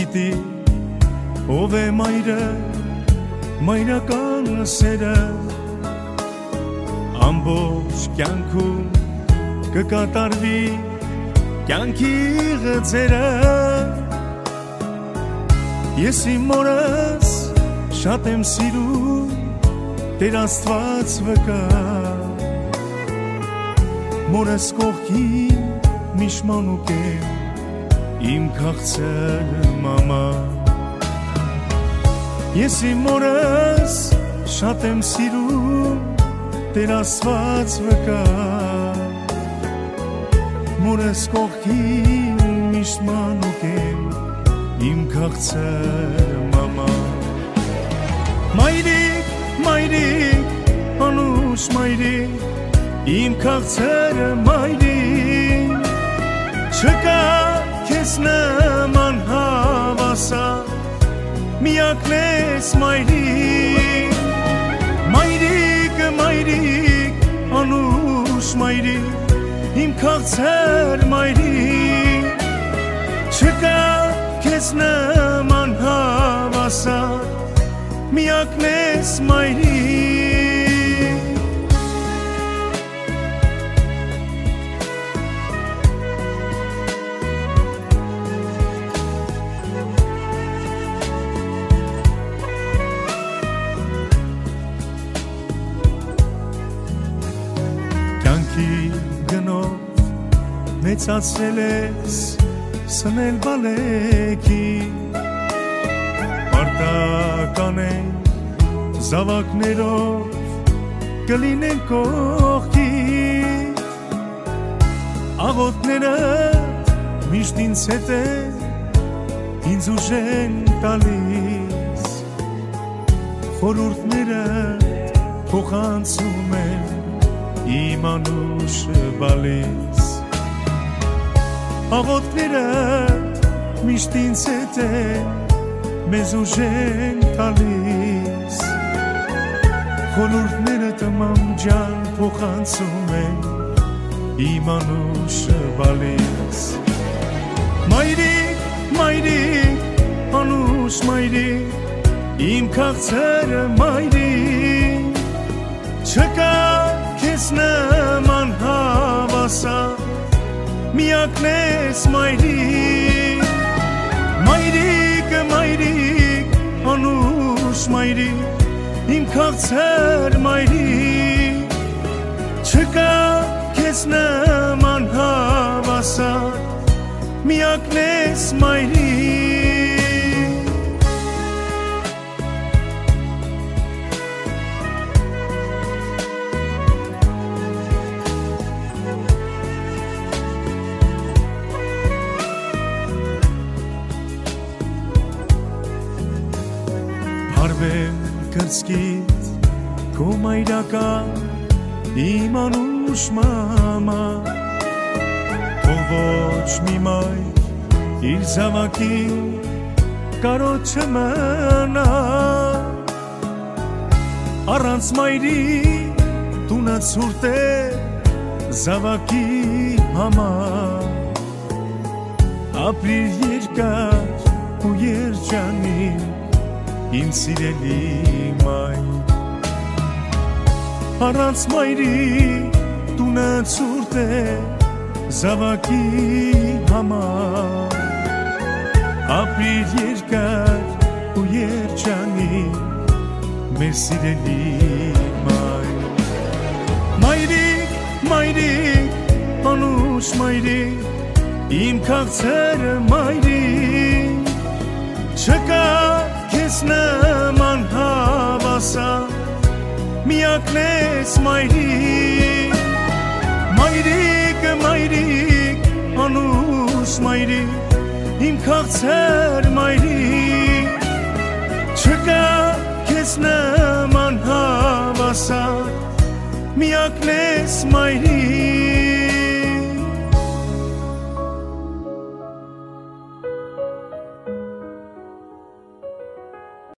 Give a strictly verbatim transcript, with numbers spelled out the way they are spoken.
գիտի ով է մայրը մայրական սերը ամբողջ կյանքում կկատարվի կյանքի գծերը ես իմ մորս շատ եմ սիրում Տեր Աստված վկա մորս կողքին միշտ մանուկ եմ իմ քաղցր մամա ես իմ մորս շատ եմ սիրում Տեր Աստված վկա մորս կողքին միշտ մանուկ եմ իմ քաղցր մամա Մայրիկ, մայրիկ, անուշ մայրիկ իմ քաղցրը մայրիկ չկա քեզ նման հավասար միակն ես մայրիկ մայրիկ, մայրիկ, անուշ մայրիկ իմ քաղցր մայրիկ չկա քեզ նման հավասար միակն ես մայրիկ կյանքի գնով մեծացրել ես սնել բալեքի Պարտական են զավակներով կլինեն կողքի աղոտները միշտ ինձ հետ են ինձ ուժ են տալիս խորհուրդները փոխանցում են իմ անուշը բալիս աղոտները միշտ ինձ հետ են մեզ ուժ են տալիս խորհուրդները տմամ ջան փոխանցում են իմ անուշը բալիս մայրիկ, մայրիկ, անուշ մայրիկ իմ քաղցրը մայրիկ չկա քեզ նման հավասար միակն ես մայրիկ մայրիկ, մայրիկ, անուշ մայրիկ իմ քաղցր մայրիկ չկա քեզ նման հավասար միակն ես մայրիկ Հարվեմ կրծքիդ քո մայրական իմ անուշ մամա Թող ոչ մի մայր իր զավակին կարոտ չմնա Առանց մայրի տունը ցուրտ է զավակի համար Ապրիր երկար ու երջանիկ իմ սիրելի մայր Առանց մայրի տունը ցուրտ է զավակի համար Ապրիր երկար ու երջանիկ մեր սիրելի մայր Մայրիկ, մայրիկ, անուշ մայրիկ իմ քաղցրը մայրիկ չկա քեզ նման հավասար միակն ես մայրիկ մայրիկ, մայրիկ, անուշ մայրիկ իմ քաղցր մայրիկ չկա քեզ նման հավասար միակն ես մայրիկ